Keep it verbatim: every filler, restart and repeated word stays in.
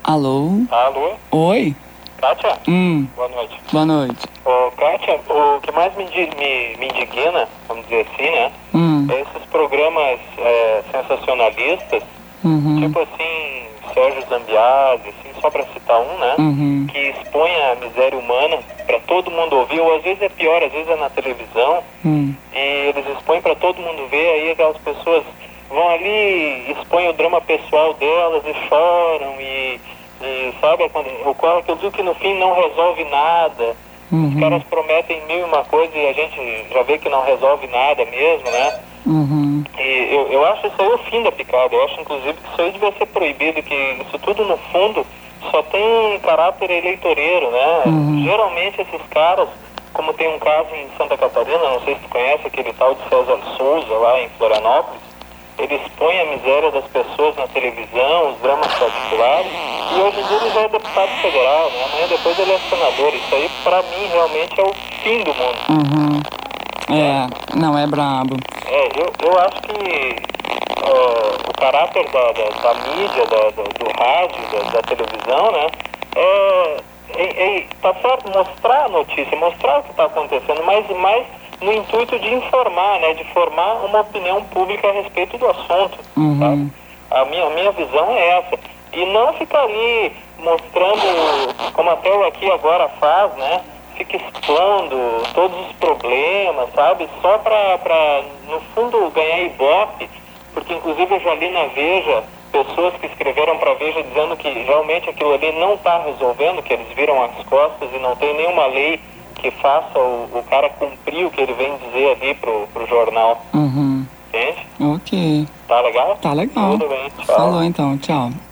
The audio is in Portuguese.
Alô? Alô? Oi? Kátia? Hum, Boa noite. boa noite. Ô, Kátia, o que mais me, indi- me, me indigna, vamos dizer assim, né? Hum, É esses programas é, sensacionalistas, uhum, tipo assim, Sérgio Zambiasi, assim, só pra citar um, né? uhum, Que expõe a miséria humana pra todo mundo ouvir, ou às vezes é pior, às vezes é na televisão, hum, e eles expõem pra todo mundo ver, aí aquelas pessoas vão ali, expõem o drama pessoal delas e choram, e, e sabe, quando, ocorre que eu digo que no fim não resolve nada. Os uhum, caras prometem mil e uma coisa e a gente já vê que não resolve nada mesmo, né? uhum, E eu, eu acho isso aí o fim da picada. Eu acho, inclusive, que isso aí devia ser proibido, que isso tudo, no fundo, só tem caráter eleitoreiro, né? Uhum. Geralmente, esses caras, como tem um caso em Santa Catarina, não sei se tu conhece, aquele tal de César Souza, lá em Florianópolis, ele expõe a miséria das pessoas na televisão, os dramas particulares, e hoje em dia ele já é deputado federal, né? Amanhã depois ele é senador. Isso aí, pra mim, realmente é o fim do mundo. uhum. É, não, é brabo. É, eu, eu acho que ó, o caráter da, da, da mídia, da, da- do rádio, da, da televisão, né, é, é, é, tá certo, mostrar a notícia, mostrar o que está acontecendo, mas mais no intuito de informar, né, de formar uma opinião pública a respeito do assunto, Uhum. sabe? A minha, a minha visão é essa. E não ficar ali mostrando, como até o Aqui Agora faz, né? Fica expondo todos os problemas, sabe? Só pra, pra no fundo, ganhar ibope. Porque, inclusive, eu já li na Veja pessoas que escreveram pra Veja dizendo que realmente aquilo ali não está resolvendo, que eles viram as costas e não tem nenhuma lei que faça o, o cara cumprir o que ele vem dizer ali pro, pro jornal. Uhum. Entende? Ok. Tá legal? Tá legal. Tudo bem, tchau. Falou então, tchau.